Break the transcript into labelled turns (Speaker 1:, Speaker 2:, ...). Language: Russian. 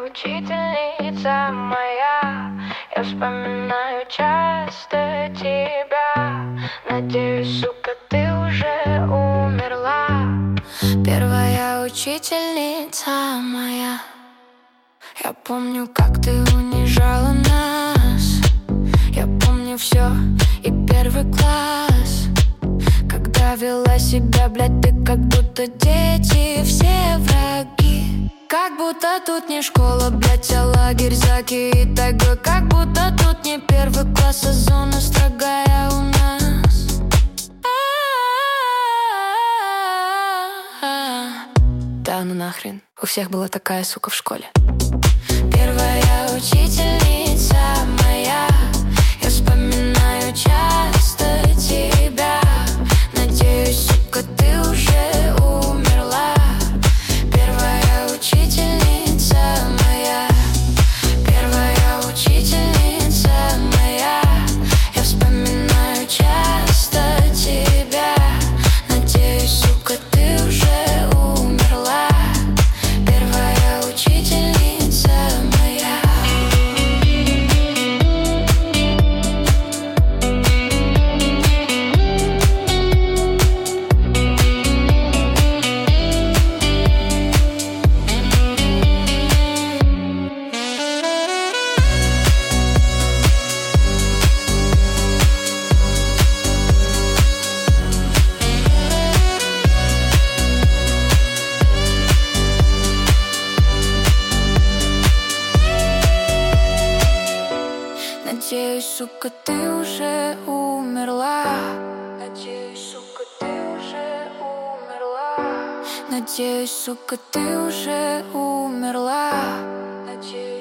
Speaker 1: учительница моя. Я вспоминаю часто тебя. Надеюсь, сука, ты уже умерла. Первая учительница моя. Я помню, как ты унижала нас. Я помню все и первый класс. Когда вела себя, блядь, ты как будто дети, все враги. Как будто тут не школа, блядь, а лагерь Заки и тайга. Как будто тут не первый класс, а зона строгая у нас. Да ну нахрен, у всех была такая сука в школе. Первая учительница моя. Я вспоминаю часто тебя. Надеюсь, сука, ты уже умерла. Первая учительница моя. Первая учительница моя. Я вспоминаю часто тебя. Надеюсь, сука, ты уже умерла. Первая учительница моя. Надеюсь, сука, ты уже умерла. Надеюсь, сука, ты уже умерла. Надеюсь, сука, ты уже умерла. Надеюсь.